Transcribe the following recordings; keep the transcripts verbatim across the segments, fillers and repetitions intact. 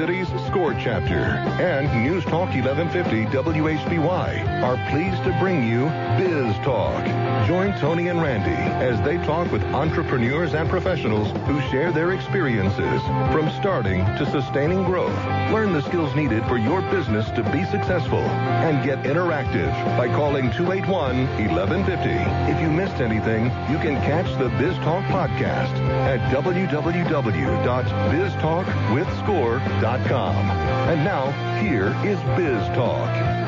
City's SCORE chapter and News Talk eleven fifty W H B Y are pleased to bring you Biz Talk. Join Tony and Randy as they talk with entrepreneurs and professionals who share their experiences from starting to sustaining growth. Learn the skills needed for your business to be successful and get interactive by calling two eight one, eleven fifty. If you missed anything, you can catch the Biz Talk podcast at w w w dot biz talk with score dot com. And now, here is Biz Talk.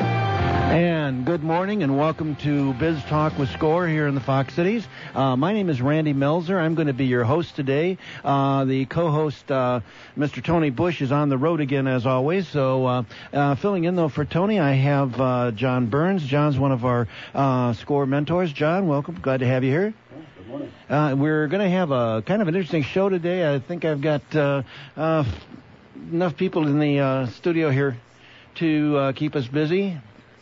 And good morning and welcome to Biz Talk with SCORE here in the Fox Cities. Uh, my name is Randy Melzer. I'm going to be your host today. Uh, the co-host, uh, Mister Tony Bush, is on the road again as always. So uh, uh, filling in, though, for Tony, I have uh, John Burns. John's one of our uh, SCORE mentors. John, welcome. Glad to have you here. Good morning. Uh, we're going to have a kind of an interesting show today. I think I've got uh, uh, enough people in the uh, studio here to uh, keep us busy.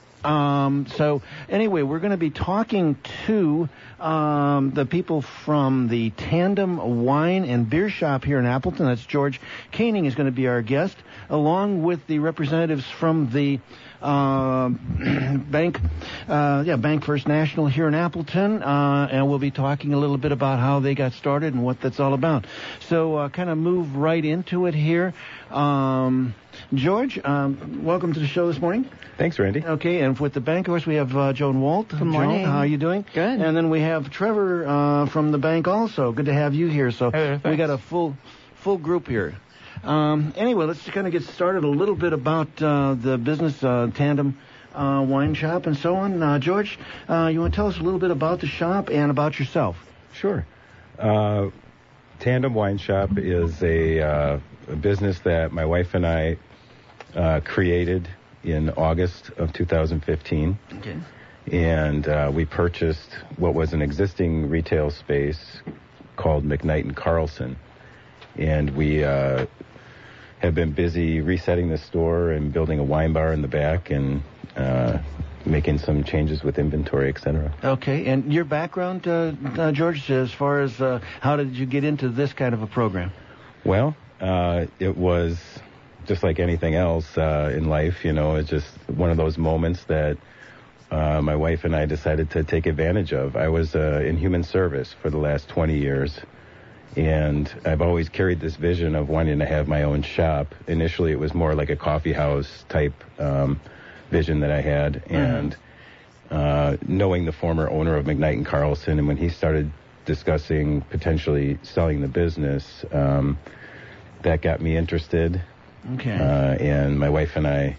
Um, so anyway, we're going to be talking to um, the people from the Tandem Wine and Beer Shop here in Appleton. That's George Koenig is going to be our guest, along with the representatives from the uh, bank, uh, yeah, Bank First National here in Appleton, uh, and we'll be talking a little bit about how they got started and what that's all about. So uh, kind of move right into it here. Um, George, um, welcome to the show this morning. Thanks, Randy. Okay, and with the bank, of course, we have uh, Joan Walt. Good morning. Joan, how are you doing? Good. And then we have Trevor uh, from the bank also. Good to have you here. So hey, we got a full full group here. Um, anyway, let's kind of get started a little bit about uh, the business uh, Tandem uh, Wine Shop and so on. Uh, George, uh, you want to tell us a little bit about the shop and about yourself? Sure. Uh, Tandem Wine Shop is a, uh, a business that my wife and I uh, created in August of two thousand fifteen. Okay. And uh, we purchased what was an existing retail space called McKnight and Carlson. And we uh, have been busy resetting the store and building a wine bar in the back and uh, making some changes with inventory, et cetera. Okay. And your background, uh, uh, George, as far as uh, how did you get into this kind of a program? Well, uh, it was just like anything else uh, in life, you know, it's just one of those moments that uh, my wife and I decided to take advantage of. I was uh, in human service for the last twenty years, and I've always carried this vision of wanting to have my own shop. Initially, it was more like a coffee house type um, vision that I had, and mm-hmm. uh, knowing the former owner of McKnight and Carlson, and when he started discussing potentially selling the business, um, that got me interested. Okay. Uh, and my wife and I,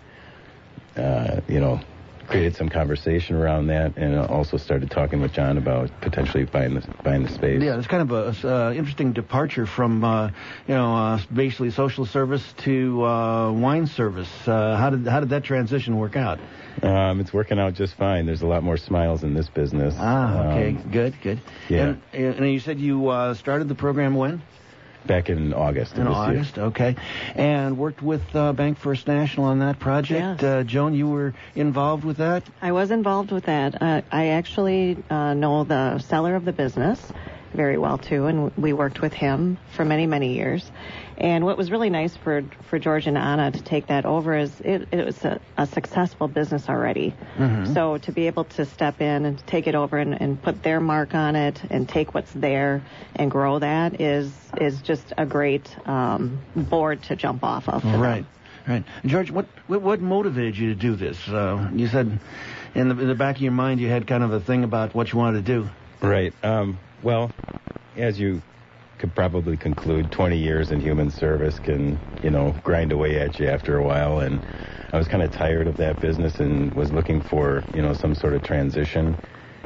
uh, you know, created some conversation around that, and also started talking with John about potentially buying the buying the space. Yeah, it's kind of a uh, interesting departure from, uh, you know, uh, basically social service to uh, wine service. Uh, how did how did that transition work out? Um, it's working out just fine. There's a lot more smiles in this business. Ah, okay, um, good, good. Yeah. And, and you said you uh, started the program when? Back in August. In this August, year. Okay. And worked with uh, Bank First National on that project. Yes. Uh, Joan, you were involved with that? I was involved with that. Uh, I actually uh, know the seller of the business very well, too, and we worked with him for many, many years. And what was really nice for for George and Anna to take that over is it, it was a, a successful business already. Mm-hmm. So to be able to step in and take it over and, and put their mark on it and take what's there and grow that is is just a great um, board to jump off of. Right, right. George, what, what what motivated you to do this? Uh, you said in the in the back of your mind you had kind of a thing about what you wanted to do. Right. Um, well, as you could probably conclude, twenty years in human service can, you know, grind away at you after a while. And I was kind of tired of that business and was looking for, you know, some sort of transition.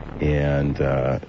And uh,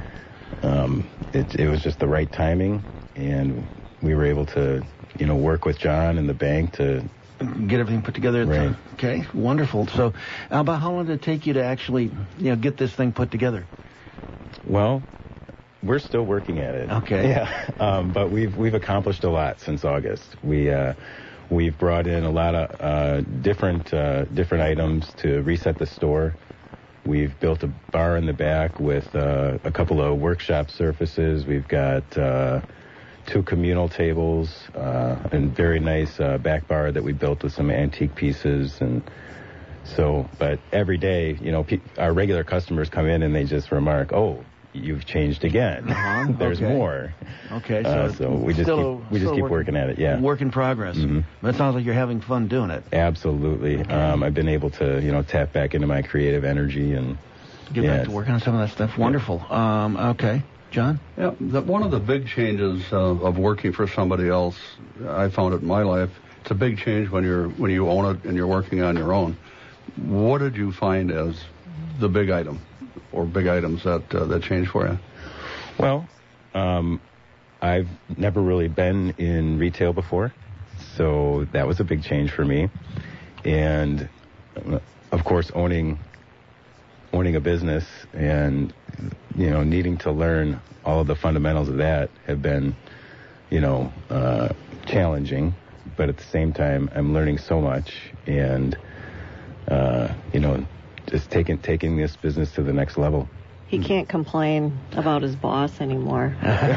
um, it, it was just the right timing. And we were able to, you know, work with John and the bank to get everything put together. Right. Okay, wonderful. So about how long did it take you to actually, you know, get this thing put together? Well, we're still working at it. Okay. Yeah. Um, but we've we've accomplished a lot since August. We uh, we've brought in a lot of uh, different uh, different items to reset the store. We've built a bar in the back with uh, a couple of workshop surfaces. We've got uh, two communal tables, uh, a very nice uh, back bar that we built with some antique pieces. And so, but every day, you know, pe- our regular customers come in and they just remark, oh, you've changed again. Uh-huh. There's okay. more. Okay, so, uh, so we just still, keep, we just keep work, working at it. Yeah, work in progress. Mm-hmm. But it sounds like you're having fun doing it. Absolutely. Um, I've been able to, you know, tap back into my creative energy and get yeah, back to working on some of that stuff. Wonderful. Yeah. Um, okay, John. Yeah, the, one of the big changes uh, of working for somebody else, I found it in my life. It's a big change when you're when you own it and you're working on your own. What did you find as the big item, or big items that uh, that changed for you? Well, um, I've never really been in retail before, so that was a big change for me. And, uh, of course, owning owning a business and, you know, needing to learn all of the fundamentals of that have been, you know, uh, challenging. But at the same time, I'm learning so much and, uh, you know, just taking taking this business to the next level. He can't complain about his boss anymore.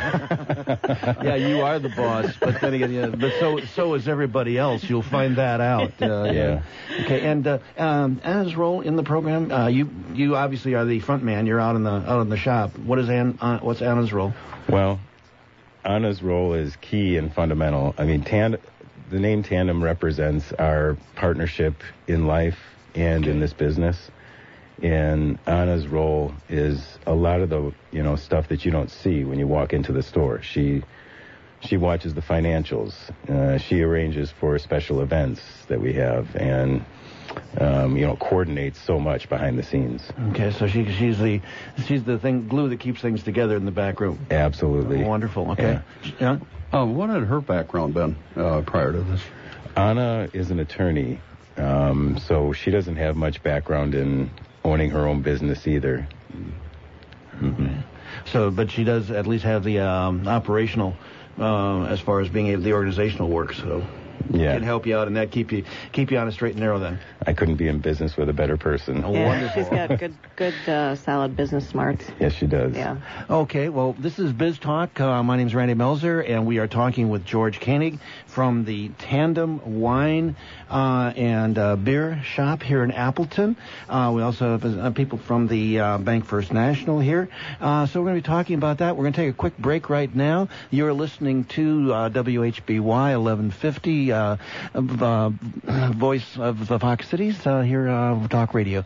Yeah, you are the boss, but then again, yeah, but so so is everybody else. You'll find that out. Uh, yeah. Okay, and uh, um, Anna's role in the program, uh, you you obviously are the front man. You're out in the out in the shop. What is Ann, uh, what's Anna's role? Well, Anna's role is key and fundamental. I mean, tand- the name Tandem represents our partnership in life and in this business. And Anna's role is a lot of the, you know, stuff that you don't see when you walk into the store. She she watches the financials. Uh, she arranges for special events that we have, and um, you know, coordinates so much behind the scenes. Okay, so she she's the she's the thing glue that keeps things together in the back room. Absolutely. Oh, wonderful. Okay. Yeah. Yeah. Uh, what had her background been uh, prior to this? Anna is an attorney, um, so she doesn't have much background in owning her own business either. Mm-hmm. So, but she does at least have the um, operational, uh, as far as being able, the organizational work. So, yeah, can help you out and that keep you keep you on a straight and narrow. Then I couldn't be in business with a better person. Oh, Yeah, wonderful. she's got good, good, uh, solid business smarts. Yes, she does. Yeah. Okay, well, this is Biz Talk. Uh, my name's Randy Melzer, and we are talking with George Koenig from the Tandem Wine uh, and uh, Beer Shop here in Appleton. Uh, we also have uh, people from the uh, Bank First National here. Uh, so we're going to be talking about that. We're going to take a quick break right now. You're listening to uh, W H B Y eleven fifty, uh, uh, voice of the Fox Cities uh, here on uh, Talk Radio.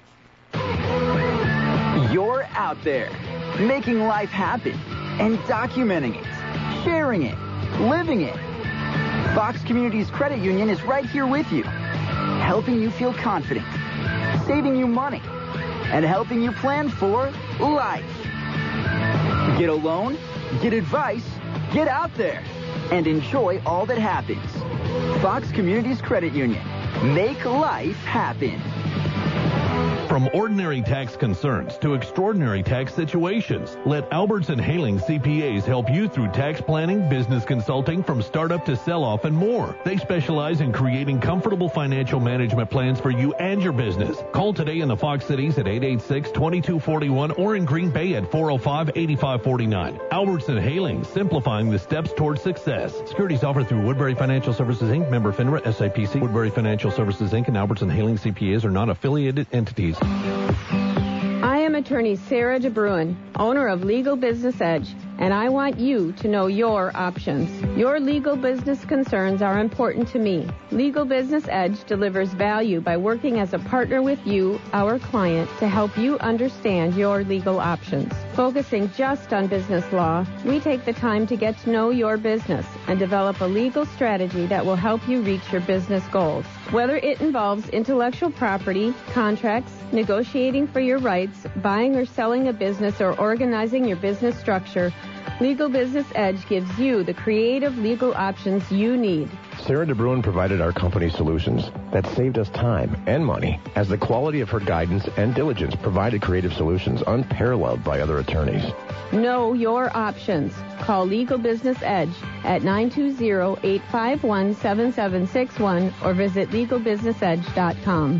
You're out there, making life happen, and documenting it, sharing it, living it. Fox Communities Credit Union is right here with you, helping you feel confident, saving you money, and helping you plan for life. Get a loan, get advice, get out there, and enjoy all that happens. Fox Communities Credit Union. Make life happen. From ordinary tax concerns to extraordinary tax situations, let Albertson Haling C P As help you through tax planning, business consulting, from startup to sell-off and more. They specialize in creating comfortable financial management plans for you and your business. Call today in the Fox Cities at eight eight six, two two four one or in Green Bay at four oh five, eight five four nine. Albertson Haling, simplifying the steps towards success. Securities offered through Woodbury Financial Services, Incorporated, member FINRA, S I P C. Woodbury Financial Services, Incorporated, and Albertson Haling C P As are not affiliated entities. I am attorney Sarah DeBruin, owner of Legal Business Edge, and I want you to know your options. Your legal business concerns are important to me. Legal Business Edge delivers value by working as a partner with you, our client, to help you understand your legal options. Focusing just on business law, we take the time to get to know your business and develop a legal strategy that will help you reach your business goals. Whether it involves intellectual property, contracts, negotiating for your rights, buying or selling a business, or organizing your business structure, Legal Business Edge gives you the creative legal options you need. Sarah DeBruin provided our company solutions that saved us time and money, as the quality of her guidance and diligence provided creative solutions unparalleled by other attorneys. Know your options. Call Legal Business Edge at nine two zero, eight five one, seven seven six one or visit legal business edge dot com.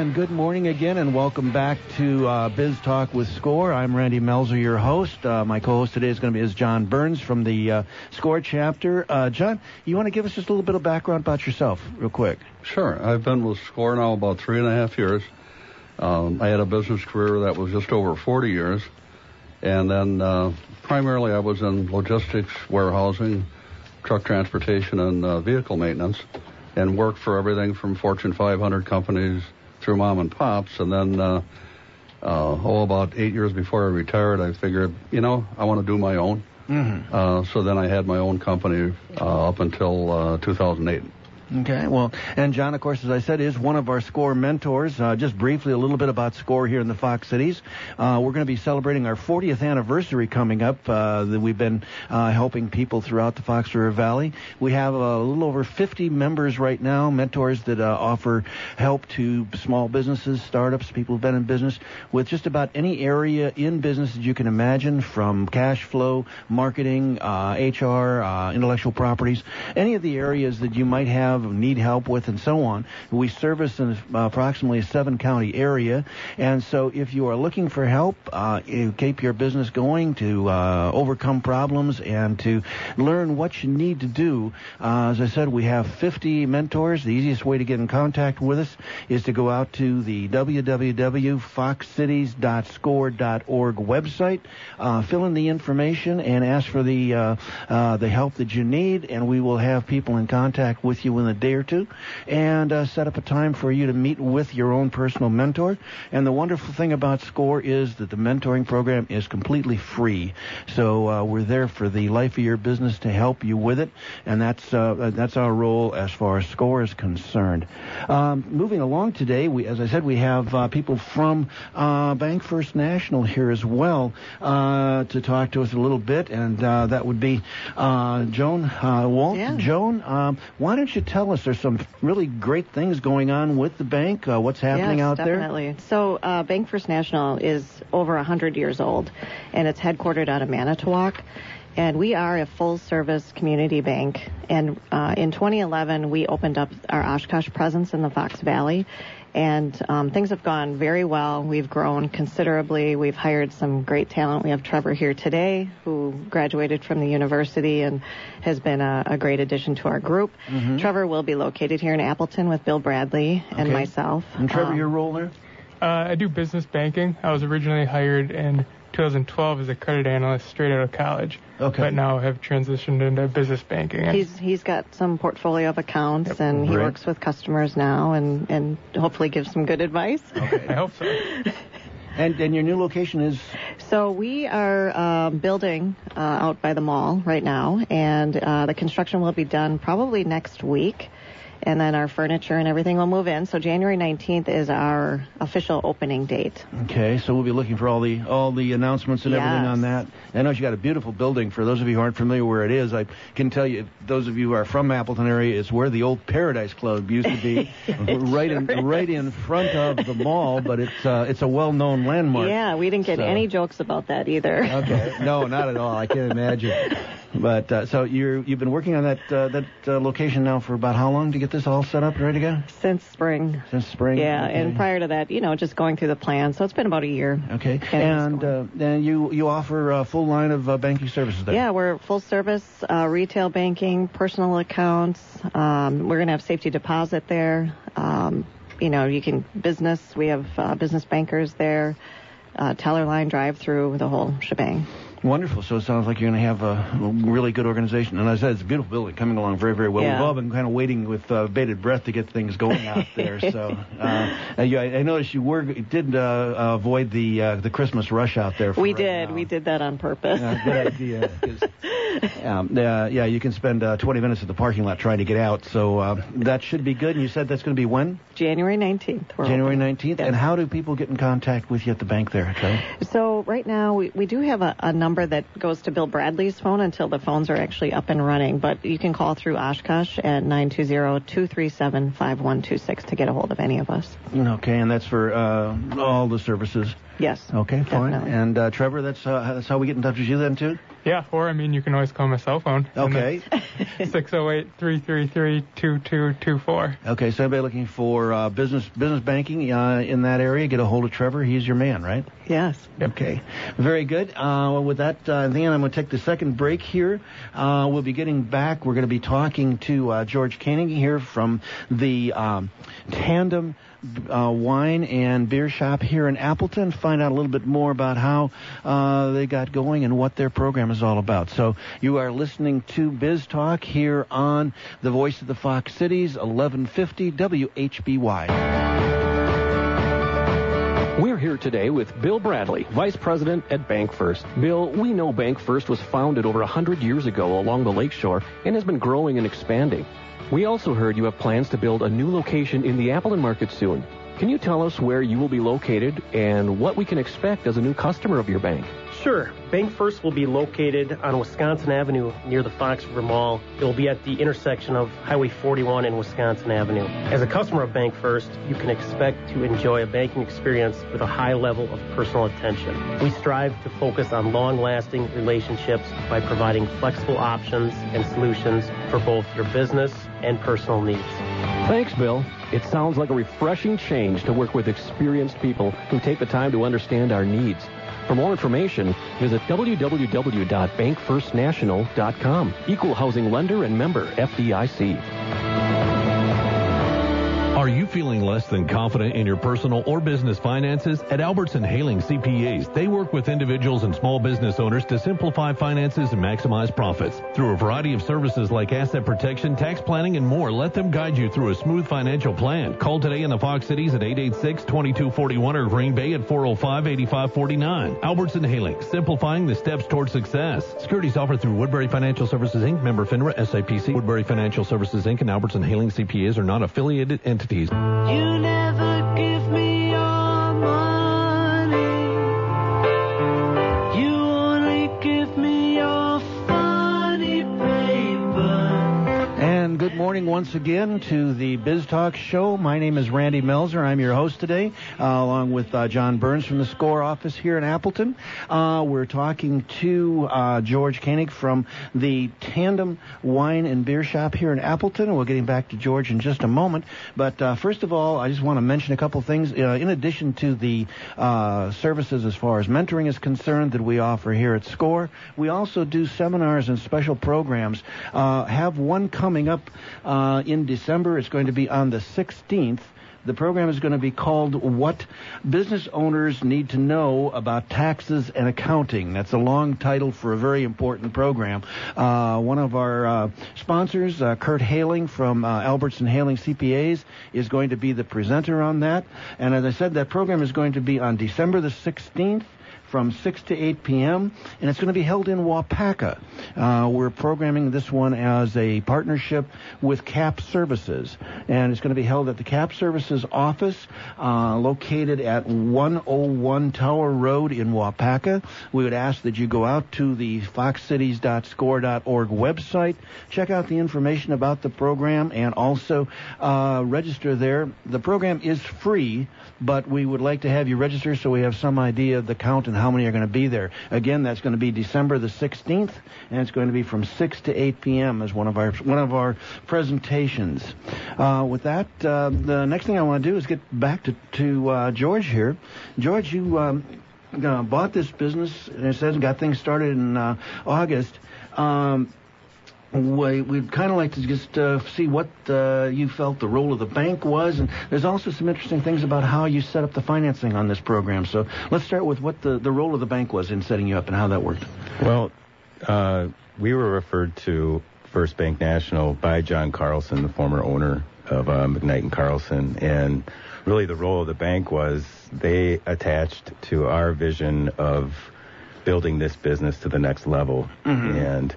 and good morning again, and welcome back to uh, Biz Talk with SCORE. I'm Randy Melzer, your host. Uh, my co-host today is going to be is John Burns from the uh, SCORE chapter. Uh, John, you want to give us just a little bit of background about yourself, real quick? Sure. I've been with SCORE now about three and a half years. Um, I had a business career that was just over forty years, and then uh, primarily I was in logistics, warehousing, truck transportation, and uh, vehicle maintenance, and worked for everything from Fortune five hundred companies through mom and pops. And then, uh, uh, oh, about eight years before I retired, I figured, you know, I want to do my own. Mm-hmm. Uh, so then I had my own company uh, up until uh, two thousand eight. Okay, well, and John, of course, as I said, is one of our SCORE mentors. Uh, just briefly, a little bit about SCORE here in the Fox Cities. Uh, we're going to be celebrating our fortieth anniversary coming up. Uh, that we've been uh, helping people throughout the Fox River Valley. We have a little over fifty members right now, mentors that uh, offer help to small businesses, startups, people who've been in business with just about any area in business that you can imagine, from cash flow, marketing, uh, H R, uh, intellectual properties, any of the areas that you might have need help with, and so on. We service in approximately a seven county area, and so if you are looking for help uh, to keep your business going, to uh, overcome problems, and to learn what you need to do, uh, as I said, we have fifty mentors. The easiest way to get in contact with us is to go out to the w w w dot fox cities dot score dot org website, uh, fill in the information, and ask for the uh, uh, the help that you need, and we will have people in contact with you in a day or two, and uh, set up a time for you to meet with your own personal mentor. And the wonderful thing about SCORE is that the mentoring program is completely free. So uh, we're there for the life of your business to help you with it, and that's uh, that's our role as far as SCORE is concerned. Um, moving along today, we, as I said, we have uh, people from uh, Bank First National here as well uh, to talk to us a little bit, and uh, that would be uh, Joan uh, Walt. Yeah. Joan, um, why don't you tell us, there's some really great things going on with the bank. Uh, what's happening yes, out definitely. there? So uh, Bank First National is over one hundred years old, and it's headquartered out of Manitowoc. And we are a full-service community bank. And uh, in twenty eleven, we opened up our Oshkosh presence in the Fox Valley. And um, things have gone very well. We've grown considerably. We've hired some great talent. We have Trevor here today, who graduated from the university and has been a, a great addition to our group. Mm-hmm. Trevor will be located here in Appleton with Bill Bradley and okay. myself. And Trevor, um, your role there? Uh, I do business banking. I was originally hired in two thousand twelve as a credit analyst straight out of college. Okay. But now have transitioned into business banking. He's he's got some portfolio of accounts, yep. and he Great. works with customers now, and, and hopefully gives some good advice. Okay. I hope so. And and your new location is? So we are um, building uh, out by the mall right now, and uh, the construction will be done probably next week. And then our furniture and everything will move in. So January nineteenth is our official opening date. Okay, so we'll be looking for all the all the announcements and yes. everything on that. I know you got a beautiful building. For those of you who aren't familiar where it is, I can tell you, those of you who are from Appleton area, it's where the old Paradise Club used to be, right sure in is. right in front of the mall. But it's uh, it's a well-known landmark. Yeah, we didn't get so. any jokes about that either. Okay, no, not at all. I can't imagine. But uh, so you're you've been working on that uh, that uh, location now for about how long to get this all set up and ready to go? Since spring. Since spring. Yeah, okay. and prior to that, you know, just going through the plan. So it's been about a year. Okay, and uh, then you you offer a full line of uh, banking services there. Yeah, we're full service uh, retail banking, personal accounts. Um, we're going to have safety deposit there. Um, you know, you can business. We have uh, business bankers there. Uh, teller line, drive through, the whole shebang. Wonderful. So it sounds like you're going to have a really good organization. And as I said, it's a beautiful building, coming along very, very well. Yeah. We've all been kind of waiting with uh, bated breath to get things going out there. So uh, you, I, I noticed you were did uh, avoid the uh, the Christmas rush out there. For we right did. now. We did that on purpose. Uh, good idea. Um, uh, yeah, you can spend uh, twenty minutes at the parking lot trying to get out. So uh, that should be good. And you said that's going to be when? January nineteenth. January nineteenth. Yes. And how do people get in contact with you at the bank there, okay? So right now we, we do have a, a number that goes to Bill Bradley's phone until the phones are actually up and running. But you can call through Oshkosh at nine two zero, two three seven, five one two six to get a hold of any of us. Okay, and that's for uh, all the services? Yes. Okay, fine. Definitely. And uh, Trevor, that's uh, that's how we get in touch with you then, too? Yeah, or, I mean, you can always call my cell phone. Okay. six oh eight, three three three, two two two four. Okay, so anybody looking for uh, business business banking uh, in that area, get a hold of Trevor. He's your man, right? Yes. Okay. Very good. Uh, well, with that, uh, then I'm going to take the second break here. Uh, we'll be getting back. We're going to be talking to uh, George Koenig here from the um, Tandem Uh, wine and beer shop here in Appleton. Find out a little bit more about how uh, they got going and what their program is all about. So you are listening to Biz Talk here on the Voice of the Fox Cities, eleven fifty W H B Y. We're here today with Bill Bradley, Vice President at Bank First. Bill, we know Bank First was founded over one hundred years ago along the lakeshore and has been growing and expanding. We also heard you have plans to build a new location in the Appleton market soon. Can you tell us where you will be located and what we can expect as a new customer of your bank? Sure. Bank First will be located on Wisconsin Avenue near the Fox River Mall. It will be at the intersection of Highway forty-one and Wisconsin Avenue. As a customer of Bank First, you can expect to enjoy a banking experience with a high level of personal attention. We strive to focus on long-lasting relationships by providing flexible options and solutions for both your business and personal needs. Thanks, Bill. It sounds like a refreshing change to work with experienced people who take the time to understand our needs. For more information, visit w w w dot bank first national dot com. Equal housing lender and member F D I C. Are you feeling less than confident in your personal or business finances? At Albertson Haling C P As, they work with individuals and small business owners to simplify finances and maximize profits. Through a variety of services like asset protection, tax planning, and more, let them guide you through a smooth financial plan. Call today in the Fox Cities at eight eight six, two two four one or Green Bay at four oh five, eight five four nine. Albertson Haling, simplifying the steps toward success. Securities offered through Woodbury Financial Services, Incorporated, member FINRA, S I P C. Woodbury Financial Services, Incorporated and Albertson Haling C P As are not affiliated entities. You never give me your money. You only give me your funny paper. And good morning once again to the Biz Talk Show. My name is Randy Melzer. I'm your host today, uh, along with uh, John Burns from the SCORE office here in Appleton. Uh, we're talking to uh, George Koenig from the Tandem Wine and Beer Shop here in Appleton. We're getting back to George in just a moment. But uh, first of all, I just want to mention a couple things. Uh, in addition to the uh, services as far as mentoring is concerned that we offer here at SCORE, we also do seminars and special programs. Uh, have one coming up uh, in December. It's going to be on the sixteenth. The program is going to be called What Business Owners Need to Know About Taxes and Accounting. That's a long title for a very important program. Uh, one of our uh, sponsors, uh, Kurt Haling from uh, Albertson Haling C P As, is going to be the presenter on that. And as I said, that program is going to be on December the sixteenth. From six to eight p.m., and it's going to be held in Waupaca. Uh, we're programming this one as a partnership with CAP Services, and it's going to be held at the CAP Services office uh, located at one oh one Tower Road in Waupaca. We would ask that you go out to the fox cities dot score dot org website, check out the information about the program, and also uh, register there. The program is free, but we would like to have you register so we have some idea of the count and how many are going to be there. Again, that's going to be December the sixteenth, and it's going to be from six to eight p.m. as one of our one of our presentations. Uh, with that, uh, the next thing I want to do is get back to, to uh, George here. George, you um, uh, bought this business, and it says got things started in uh, August. Um, We, we'd kind of like to just uh, see what uh, you felt the role of the bank was, and there's also some interesting things about how you set up the financing on this program. So let's start with what the, the role of the bank was in setting you up and how that worked. Well, uh, we were referred to First Bank National by John Carlson, the former owner of uh, McKnight and Carlson, and really the role of the bank was they attached to our vision of building this business to the next level, mm-hmm. and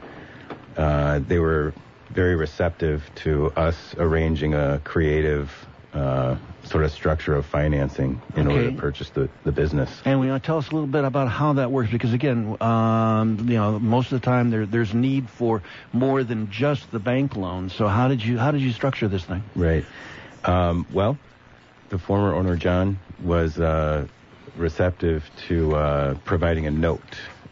Uh, they were very receptive to us arranging a creative uh, sort of structure of financing in okay. order to purchase the, the business. And we want to tell us a little bit about how that works, because again, um, you know, most of the time there, there's need for more than just the bank loan. So how did you how did you structure this thing? Right. Um, well, the former owner John was uh, receptive to uh, providing a note.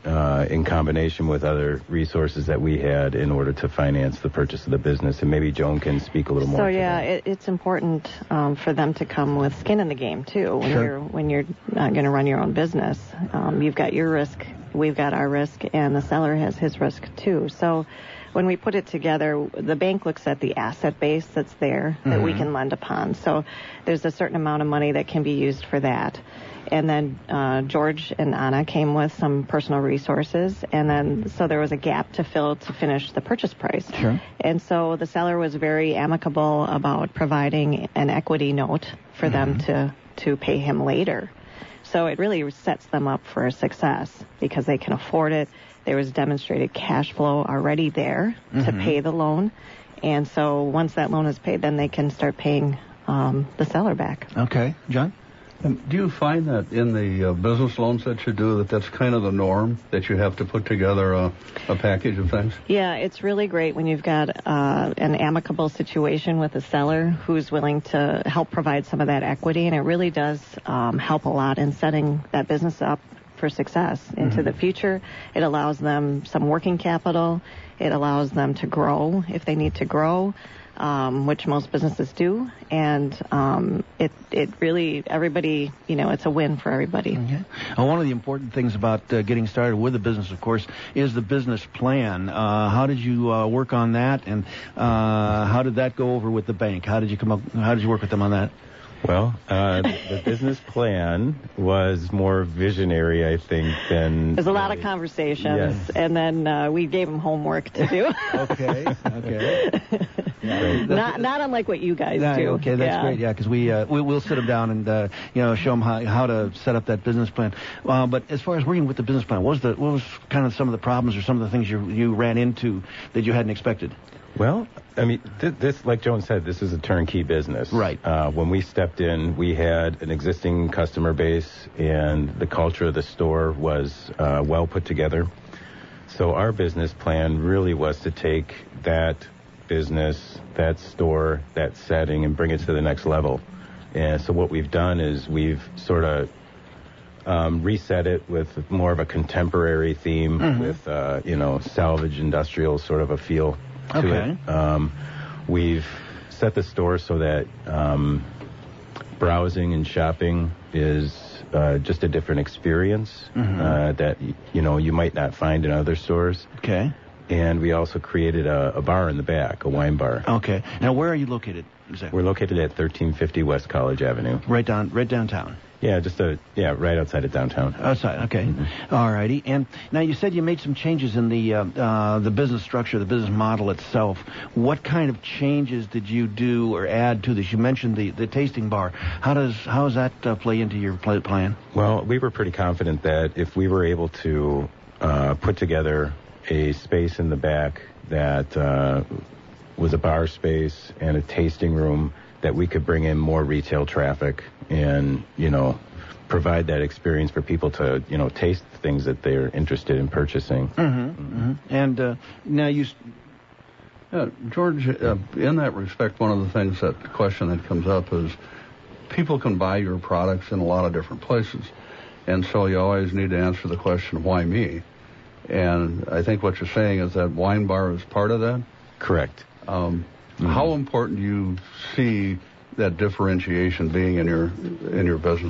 uh, in combination with other resources that we had in order to finance the purchase of the business. And maybe Joan can speak a little more So to yeah, that. it, it's important um, for them to come with skin in the game too. When Sure. you're when you're not going to run your own business, um, you've got your risk, we've got our risk, and the seller has his risk too. So when we put it together, the bank looks at the asset base that's there that we Mhm. can lend upon. So there's a certain amount of money that can be used for that. And then uh, George and Anna came with some personal resources, and then so there was a gap to fill to finish the purchase price. Sure. And so the seller was very amicable about providing an equity note for them to, to pay him later. So it really sets them up for success because they can afford it. There was demonstrated cash flow already there to Mhm. pay the loan. And so once that loan is paid, then they can start paying um, the seller back. Okay. John? And do you find that in the uh, business loans that you do, that that's kind of the norm, that you have to put together a, a package of things? Yeah, it's really great when you've got uh, an amicable situation with a seller who's willing to help provide some of that equity, and it really does um, help a lot in setting that business up for success into Mhm. the future. It allows them some working capital. It allows them to grow if they need to grow, um, which most businesses do. And um, it it really, everybody, you know, it's a win for everybody. Okay. Uh, one of the important things about uh, getting started with a business, of course, is the business plan. Uh, how did you uh, work on that, and uh, how did that go over with the bank? How did you come up? How did you work with them on that? Well, uh, the business plan was more visionary, I think, than... There's a lot of conversations, Yes. and then uh, we gave them homework to do. Okay, okay. Right. not not unlike what you guys Yeah, do. okay, that's yeah. great. Yeah, because we, uh, we we'll sit them down and uh, you know show them how, how to set up that business plan. Uh, but as far as working with the business plan, what was the what was kind of some of the problems or some of the things you you ran into that you hadn't expected? Well, I mean, th- this, like Joan said, this is a turnkey business. Right. Uh, when we stepped in, we had an existing customer base, and the culture of the store was uh, well put together. So our business plan really was to take that business, that store, that setting, and bring it to the next level. And so what we've done is we've sort of um, reset it with more of a contemporary theme, Mhm. with uh, you know salvage industrial sort of a feel to Okay. it. Um, we've set the store so that um, browsing and shopping is uh, just a different experience Mhm. uh, that y- you know you might not find in other stores. Okay. And we also created a, a bar in the back, a wine bar. Okay. Now, where are you located exactly? We're located at thirteen fifty West College Avenue. Right down, right downtown. Yeah, just a yeah, right outside of downtown. Outside, okay. Mm-hmm. All righty. And now you said you made some changes in the uh, uh, the business structure, the business model itself. What kind of changes did you do or add to this? You mentioned the, the tasting bar. How does how does that uh, play into your pl- plan? Well, we were pretty confident that if we were able to uh, put together a space in the back that uh, was a bar space and a tasting room, that we could bring in more retail traffic and, you know, provide that experience for people to, you know, taste things that they're interested in purchasing. Mm-hmm. mm-hmm. And uh, now you... Yeah, George, uh, in that respect, one of the things that the question that comes up is people can buy your products in a lot of different places. And so you always need to answer the question, why me? And I think what you're saying is that wine bar is part of that? Correct. Um, mm-hmm. How important do you see that differentiation being in your in your business?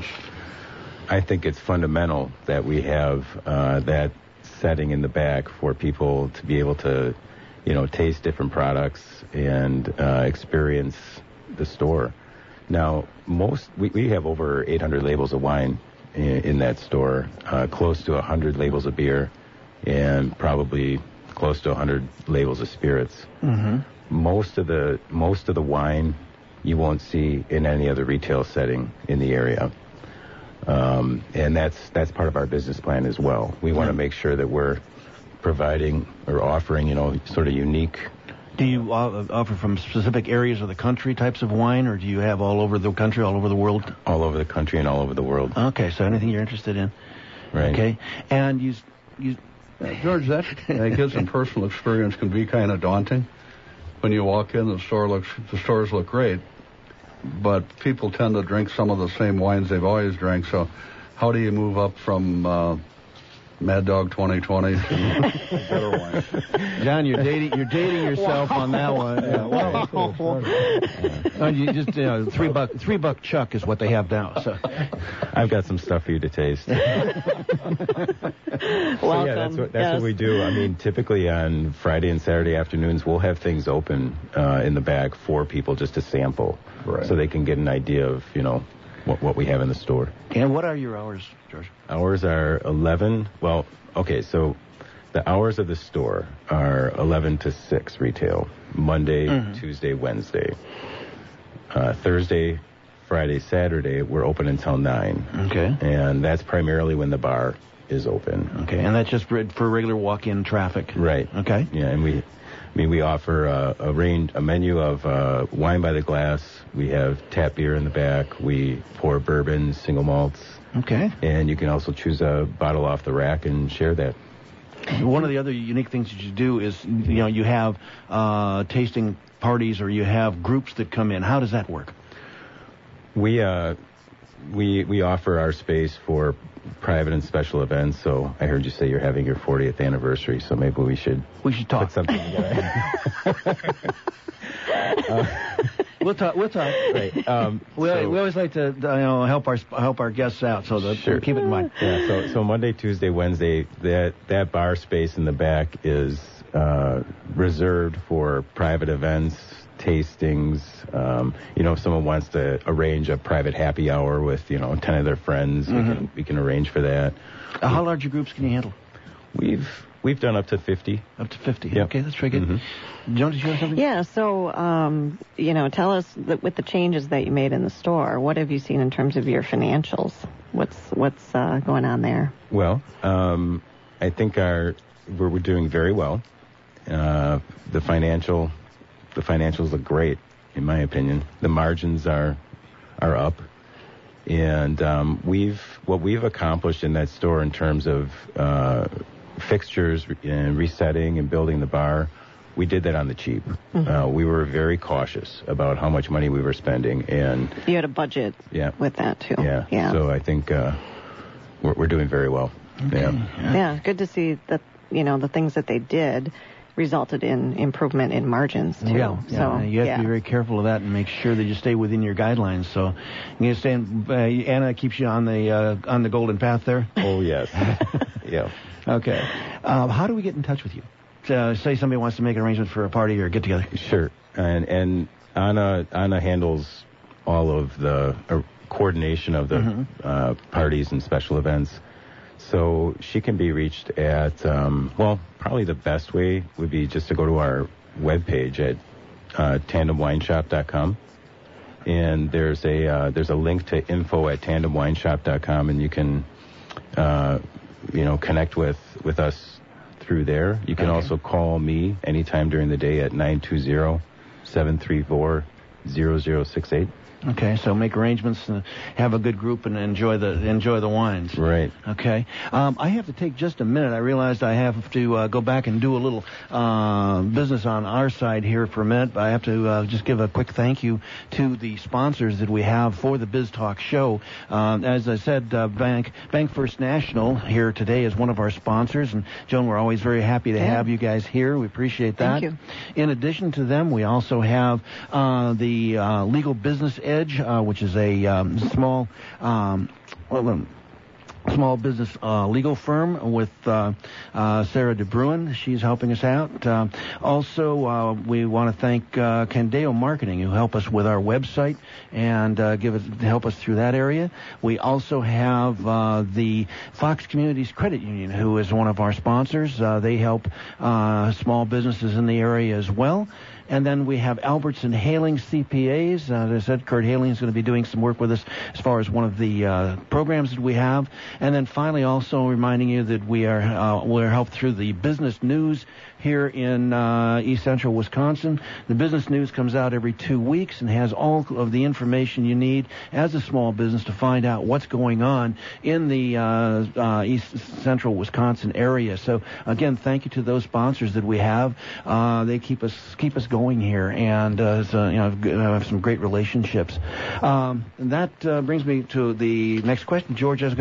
I think it's fundamental that we have uh, that setting in the back for people to be able to, you know, taste different products and uh, experience the store. Now, most we, we have over eight hundred labels of wine in, in that store, uh, close to one hundred labels of beer, and probably close to one hundred labels of spirits. Mm-hmm. Most of the most of the wine you won't see in any other retail setting in the area. Um, and that's that's part of our business plan as well. We want to make sure that we're providing or offering, you know, sort of unique. Do you uh, offer from specific areas of the country types of wine, or do you have all over the country, all over the world? All over the country and all over the world. Okay, so anything you're interested in. Right. Okay, and you... you uh, George, that, I guess in personal experience, can be kind of daunting. When you walk in, the store looks, the stores look great, but people tend to drink some of the same wines they've always drank. So how do you move up from uh, Mad Dog twenty twenty. Better wine. John, you're dating you're dating yourself on that one. Yeah, well, uh, you just you know, three buck three buck chuck is what they have now. So I've got some stuff for you to taste. Welcome. So yeah, that's what that's yes. what we do. I mean, typically on Friday and Saturday afternoons, we'll have things open uh, in the back for people just to sample, Right. so they can get an idea of you know what what we have in the store. And what are your hours, George? Hours are eleven. Well, okay, so the hours of the store are eleven to six retail, Monday, Mhm. Tuesday, Wednesday. Uh, Thursday, Friday, Saturday, we're open until nine. Okay. And that's primarily when the bar is open. Okay, and that's just for for regular walk-in traffic. Right. Okay. Yeah, and we, I mean, we offer uh, a range, a menu of uh, wine by the glass. We have tap beer in the back. We pour bourbons, single malts. Okay. And you can also choose a bottle off the rack and share that. One of the other unique things that you do is, you know, you have uh, tasting parties or you have groups that come in. How does that work? We uh, we we offer our space for private and special events. So I heard you say you're having your fortieth anniversary. So maybe we should we should talk put something together. uh, We'll talk. We'll talk. Right. Um, we, so- we always like to you know help our help our guests out, so that Sure. keep it in mind. Yeah, so so Monday, Tuesday, Wednesday, that that bar space in the back is uh, reserved for private events, tastings. Um, you know, if someone wants to arrange a private happy hour with you know ten of their friends, Mhm. we can we can arrange for that. Uh, how large groups can you handle? We've we've done up to fifty. Up to fifty. Yep. Okay, that's very good. Mhm. Joan, did you have something? Yeah, so, um, you know, tell us that with the changes that you made in the store, what have you seen in terms of your financials? What's what's uh, going on there? Well, um, I think our we're, we're doing very well. Uh, the financial the financials look great, in my opinion. The margins are are up, and um, we've what we've accomplished in that store in terms of uh, fixtures and resetting and building the bar. We did that on the cheap. Mhm. Uh, we were very cautious about how much money we were spending, and You had a budget yeah, with that, too. yeah. Yeah. So I think uh, we're, we're doing very well. Yeah. Yeah, good to see that, you know, the things that they did resulted in improvement in margins, too. Yeah, So, yeah, you have yeah. to be very careful of that and make sure that you stay within your guidelines. So, you understand, uh, Anna keeps you on the uh, on the golden path there. Oh yes, yeah. Okay. Um, how do we get in touch with you? Uh, say somebody wants to make an arrangement for a party or get together. Sure. And and Anna Anna handles all of the uh, coordination of the Mhm. uh, parties and special events. So she can be reached at um, well, probably the best way would be just to go to our webpage at uh, tandem wine shop dot com. And there's a uh, there's a link to info at tandem wine shop dot com, and you can uh, you know connect with with us through there. You can Okay. also call me anytime during the day at nine two zero, seven three four, zero zero six eight. Okay, so make arrangements, and have a good group, and enjoy the enjoy the wines. Right. Okay. Um, I have to take just a minute. I realized I have to uh, go back and do a little uh, business on our side here for a minute. But I have to uh, just give a quick thank you to the sponsors that we have for the Biz Talk show. Um, as I said, uh, Bank Bank First National here today is one of our sponsors, and Joan, we're always very happy to Yeah. have you guys here. We appreciate that. Thank you. In addition to them, we also have uh, the uh, Legal Business Edge, uh, which is a um, small, um, well, um, small business uh, legal firm with uh, uh, Sarah DeBruin. She's helping us out. Uh, also, uh, we want to thank uh, Candeo Marketing, who help us with our website and uh, give us help us through that area. We also have uh, the Fox Communities Credit Union, who is one of our sponsors. Uh, they help uh, small businesses in the area as well. And then we have Albertson Haling C P As. Uh, as I said, Kurt Haling is going to be doing some work with us as far as one of the uh, programs that we have. And then finally, also reminding you that we are uh, we're helped through the Business News here in uh, East Central Wisconsin. The Business News comes out every two weeks and has all of the information you need as a small business to find out what's going on in the uh, uh, East Central Wisconsin area. So again, thank you to those sponsors that we have. Uh, they keep us keep us going. Going here, and uh, so, you know, I have some great relationships. Um, and that uh, brings me to the next question, George. I was going to ask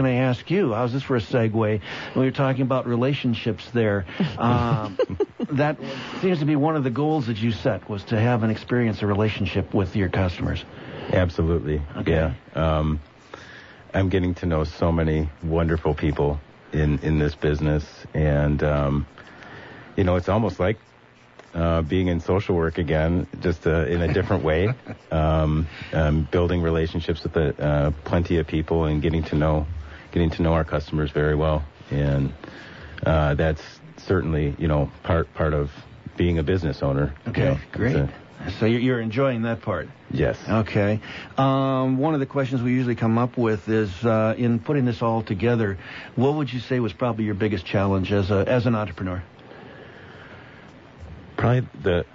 ask you, how's this for a segue? We were talking about relationships there. Um, that seems to be one of the goals that you set, was to have and experience a relationship with your customers. Absolutely. Okay. Yeah. Um, I'm getting to know so many wonderful people in, in this business. And, um, you know, it's almost like uh, being in social work again, just uh, in a different way. Um, um, building relationships with the, uh, plenty of people and getting to know getting to know our customers very well. And uh, that's certainly, you know, part part of being a business owner. Okay, You know, great. it's So you're you're enjoying that part? Yes. Okay. Um, one of the questions we usually come up with is, uh, in putting this all together, what would you say was probably your biggest challenge as a as an entrepreneur? Probably the,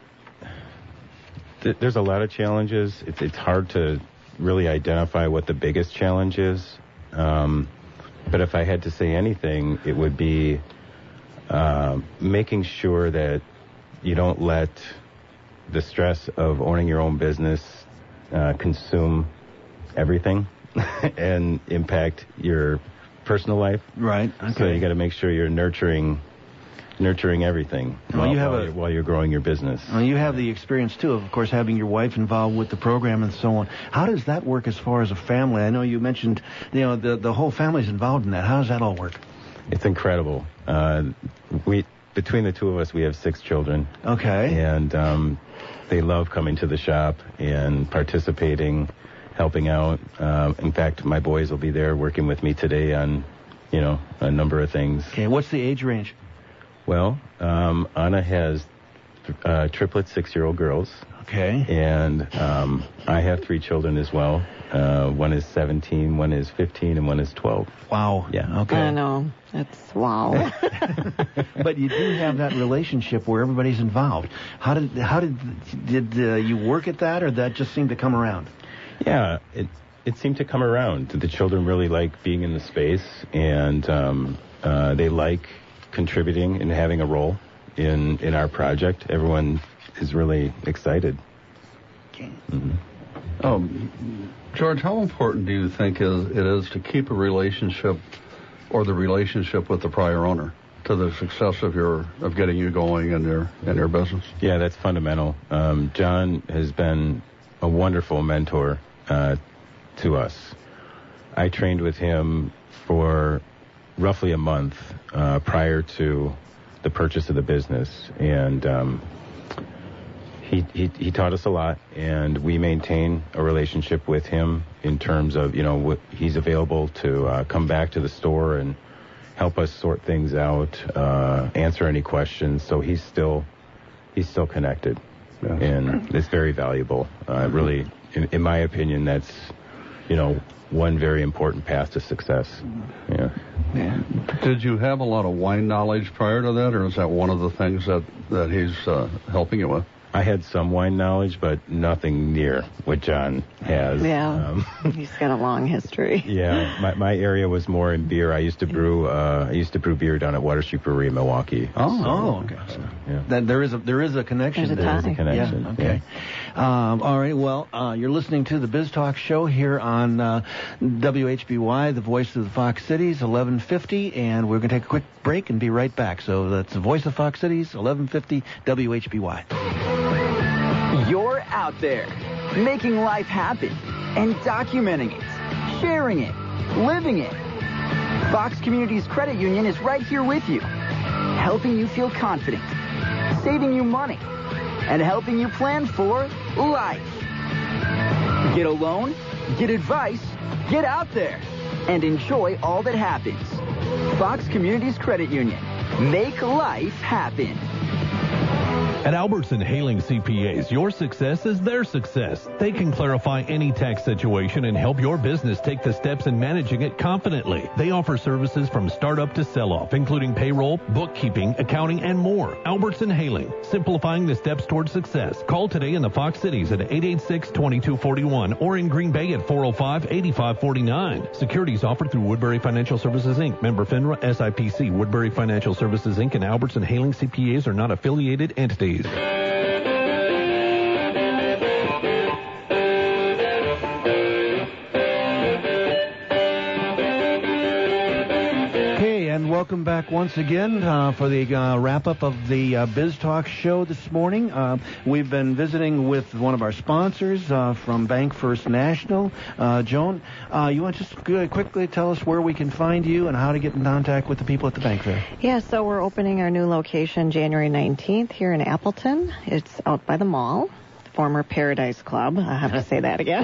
th- there's a lot of challenges. It's, it's hard to really identify what the biggest challenge is. Um, but if I had to say anything, it would be uh, making sure that you don't let the stress of owning your own business uh, consume everything and impact your personal life. Right. Okay. So you got to make sure you're nurturing nurturing everything Well, while, you have while, a- you're, while you're growing your business. Well, you have the experience, too, of course, having your wife involved with the program and so on. How does that work as far as a family? I know you mentioned, you know, the, the whole family's involved in that. How does that all work? It's incredible. Uh, we between the two of us, we have six children. Okay. And um, they love coming to the shop and participating, helping out. Uh, in fact, my boys will be there working with me today on, you know, a number of things. Okay, what's the age range? Well, um, Anna has uh, triplet six-year-old girls. Okay. And um, I have three children as well. Uh, one is seventeen, one is fifteen, and one is twelve. Wow. Yeah. Okay. I know. That's wow. But you do have that relationship where everybody's involved. How did how did did uh, you work at that, or that just seemed to come around? Yeah, it it seemed to come around. The children really like being in the space, and um, uh, they like contributing and having a role in in our project. Everyone is really excited. Okay. Mm-hmm. Um, George, how important do you think is, it is to keep a relationship or the relationship with the prior owner to the success of your of getting you going in your in your business? Yeah, that's fundamental. Um, John has been a wonderful mentor uh, to us. I trained with him for roughly a month uh, prior to the purchase of the business, and um, he, he he taught us a lot, and we maintain a relationship with him in terms of, you know, what, he's available to uh, come back to the store and help us sort things out, uh, answer any questions. So he's still he's still connected, Yes. and it's very valuable. Uh, really, in, in my opinion, that's, you know, one very important path to success. Yeah. Yeah. Did you have a lot of wine knowledge prior to that, or is that one of the things that, that he's uh, helping you with? I had some wine knowledge, but nothing near what John has. Yeah. Um, He's got a long history. yeah, my my area was more in beer. I used to brew uh, I used to brew beer down at Water Street Brewery in Milwaukee. Oh, oh, okay. So, yeah. That there is a there is a connection. There's a there. There's a connection. Yeah, okay. Um, all right. Well, uh, you're listening to the Biz Talk show here on uh, W H B Y, the voice of the Fox Cities, eleven fifty, and we're going to take a quick break and be right back. So that's the voice of Fox Cities, eleven fifty W H B Y. You're out there, making life happen and documenting it, sharing it, living it. Fox Communities Credit Union is right here with you, helping you feel confident, saving you money, and helping you plan for life. Get a loan, get advice, get out there, and enjoy all that happens. Fox Communities Credit Union. Make life happen. At Albertson Haling C P As, your success is their success. They can clarify any tax situation and help your business take the steps in managing it confidently. They offer services from startup to sell-off, including payroll, bookkeeping, accounting, and more. Albertson Haling, simplifying the steps toward success. Call today in the Fox Cities at eight eight six, two two four one or in Green Bay at four oh five, eight five four nine. Securities offered through Woodbury Financial Services, Incorporated. Member FINRA, S I P C. Woodbury Financial Services, Incorporated and Albertson Haling C P As are not affiliated entities. welcome back once again uh, for the uh, wrap-up of the uh, Biz Talk show this morning. Uh, we've been visiting with one of our sponsors uh, from Bank First National. Uh, Joan, uh, you want to just uh, quickly tell us where we can find you and how to get in contact with the people at the bank there? Yeah, so we're opening our new location January nineteenth here in Appleton. It's out by the mall. Former Paradise Club. I have to say that again.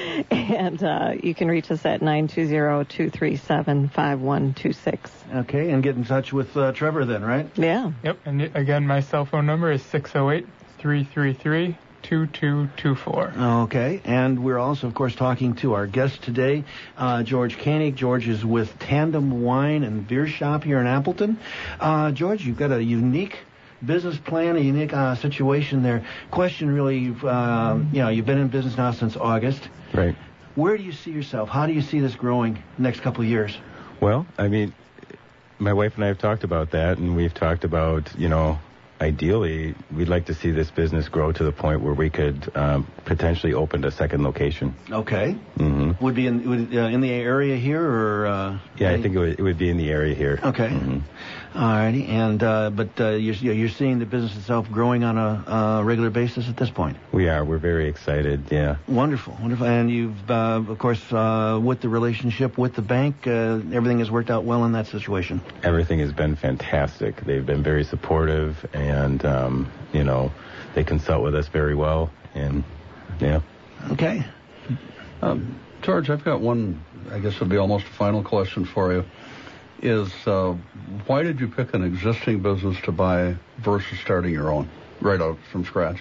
And uh, you can reach us at nine two zero, two three seven, five one two six. Okay, and get in touch with uh, Trevor then, right? Yeah. Yep, and again, my cell phone number is six oh eight, three three three, two two two four. Okay, and we're also, of course, talking to our guest today, uh, George Koenig. George is with Tandem Wine and Beer Shop here in Appleton. Uh, George, you've got a unique business plan, a unique uh, situation there. Question really, um, you know, you've been in business now since August. Right. Where do you see yourself? How do you see this growing the next couple of years? Well, I mean, my wife and I have talked about that, and we've talked about, you know, ideally, we'd like to see this business grow to the point where we could um, potentially open a second location. Okay. Mm-hmm. Would be in would, uh, in the area here, or? Uh, yeah, any? I think it would, it would be in the area here. Okay. Mm-hmm. All righty. And uh, but uh, you're you're seeing the business itself growing on a uh, regular basis at this point. We are. We're very excited. Yeah. Wonderful, wonderful. And you've, uh, of course, uh, with the relationship with the bank, uh, everything has worked out well in that situation. Everything has been fantastic. They've been very supportive, and um, you know, they consult with us very well. And yeah. Okay. Um, George, I've got one. I guess it'll be almost a final question for you. Is uh, why did you pick an existing business to buy versus starting your own right out from scratch?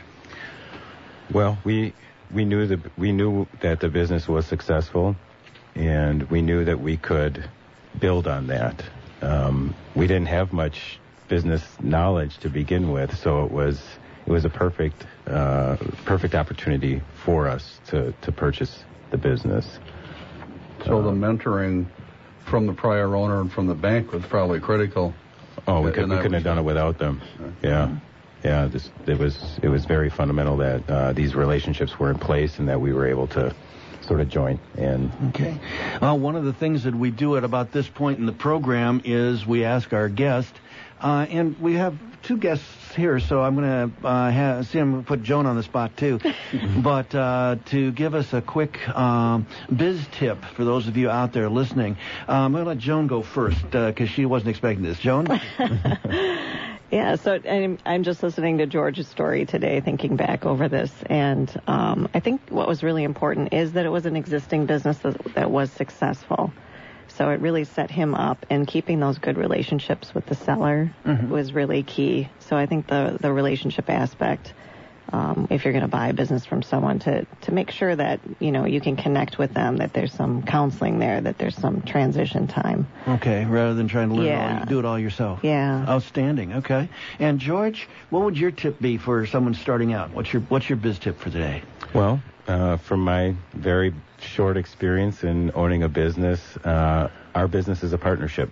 Well, we we knew that we knew that the business was successful, and we knew that we could build on that. Um, we didn't have much business knowledge to begin with, so it was it was a perfect uh, perfect opportunity for us to, to purchase the business. So uh, the mentoring from the prior owner and from the bank was probably critical. Oh, we, could, we couldn't have done it without them. Yeah, yeah. This, it was it was very fundamental that uh, these relationships were in place and that we were able to sort of join. And okay. Well, one of the things that we do at about this point in the program is we ask our guest, uh, and we have two guests here, so I'm going to uh, ha- see. I'm going to put Joan on the spot too, but uh, to give us a quick um, biz tip for those of you out there listening. Uh, I'm going to let Joan go first because uh, she wasn't expecting this. Joan. Yeah, so I'm, I'm just listening to George's story today, thinking back over this, and um, I think what was really important is that it was an existing business that, that was successful. So it really set him up, and keeping those good relationships with the seller mm-hmm. was really key. So I think the, the relationship aspect, um, if you're going to buy a business from someone, to, to make sure that, you know, you can connect with them, that there's some counseling there, that there's some transition time. Okay, rather than trying to learn yeah. it all, you do it all yourself. Yeah. Outstanding, okay. And George, what would your tip be for someone starting out? What's your what's your biz tip for today? Well, uh, from my very short experience in owning a business, uh, our business is a partnership.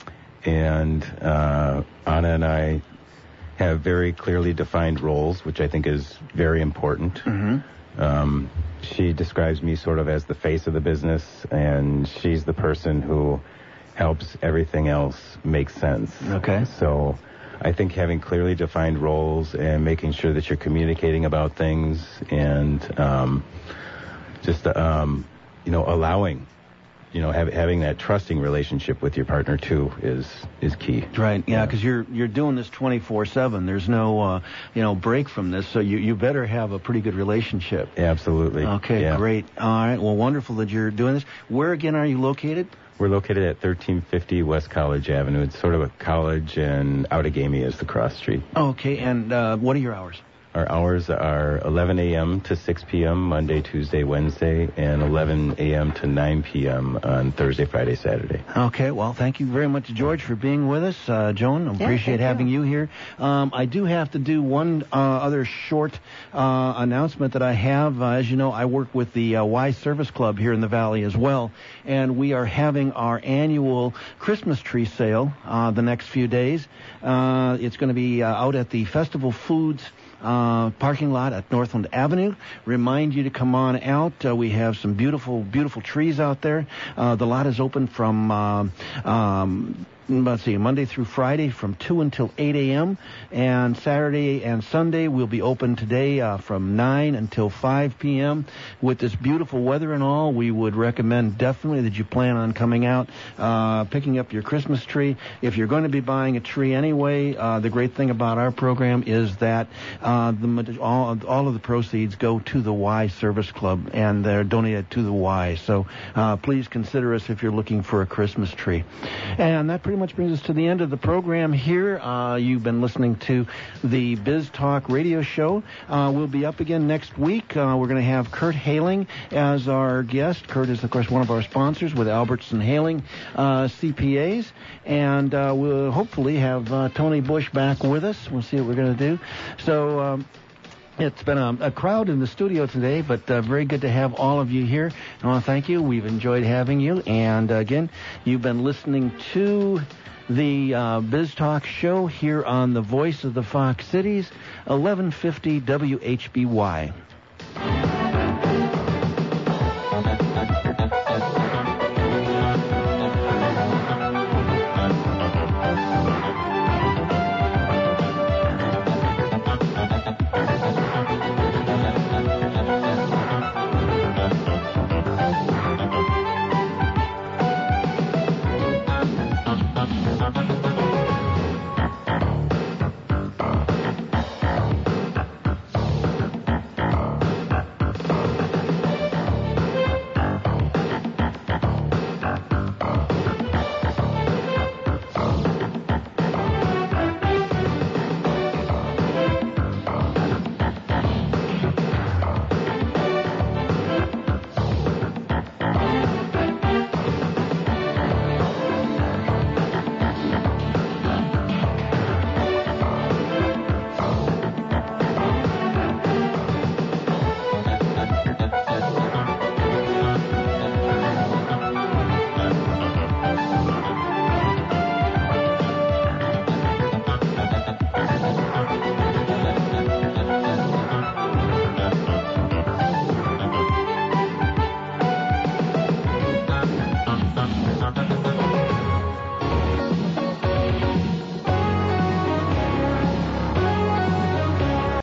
And uh, Anna and I have very clearly defined roles, which I think is very important. Mm-hmm. Um, she describes me sort of as the face of the business, and she's the person who helps everything else make sense. Okay. So I think having clearly defined roles and making sure that you're communicating about things and um, just, um, you know, allowing, you know, have, having that trusting relationship with your partner too is is key. Right. Yeah, because yeah. you're you're doing this twenty-four seven. There's no uh, you know break from this, so you you better have a pretty good relationship. Yeah, absolutely. Okay, yeah. Great. All right. Well, wonderful that you're doing this. Where again are you located? We're located at thirteen fifty West College Avenue. It's sort of a college, and Outagamie is the cross street. Okay. And uh, what are your hours? Our hours are eleven a.m. to six p.m. Monday, Tuesday, Wednesday, and eleven a.m. to nine p.m. on Thursday, Friday, Saturday. Okay, well, thank you very much, George, for being with us. Uh, Joan, I yeah, appreciate having you. you here. Um, I do have to do one uh, other short uh, announcement that I have. Uh, as you know, I work with the uh, Y Service Club here in the Valley as well, and we are having our annual Christmas tree sale uh, the next few days. Uh, it's going to be uh, out at the Festival Foods Uh, parking lot at Northland Avenue. Remind you to come on out. Uh, we have some beautiful, beautiful trees out there. Uh, the lot is open from um, um, let's see, Monday through Friday from two until eight a.m. And Saturday and Sunday we'll be open today uh, from nine until five p.m. With this beautiful weather and all, we would recommend definitely that you plan on coming out, uh, picking up your Christmas tree. If you're going to be buying a tree anyway, uh, the great thing about our program is that uh, the, all, all of the proceeds go to the Y Service Club, and they're donated to the Y. So uh, please consider us if you're looking for a Christmas tree. And that pretty much brings us to the end of the program here. Uh, you've been listening to the Biz Talk radio show. Uh, we'll be up again next week. Uh, we're going to have Kurt Haling as our guest. Kurt is, of course, one of our sponsors with Albertson Haling uh, C P As. And uh, we'll hopefully have uh, Tony Bush back with us. We'll see what we're going to do. So... Um, It's been a, a crowd in the studio today, but uh, very good to have all of you here. I want to thank you. We've enjoyed having you. And, uh, again, you've been listening to the uh, Biz Talk show here on the Voice of the Fox Cities, eleven fifty W H B Y.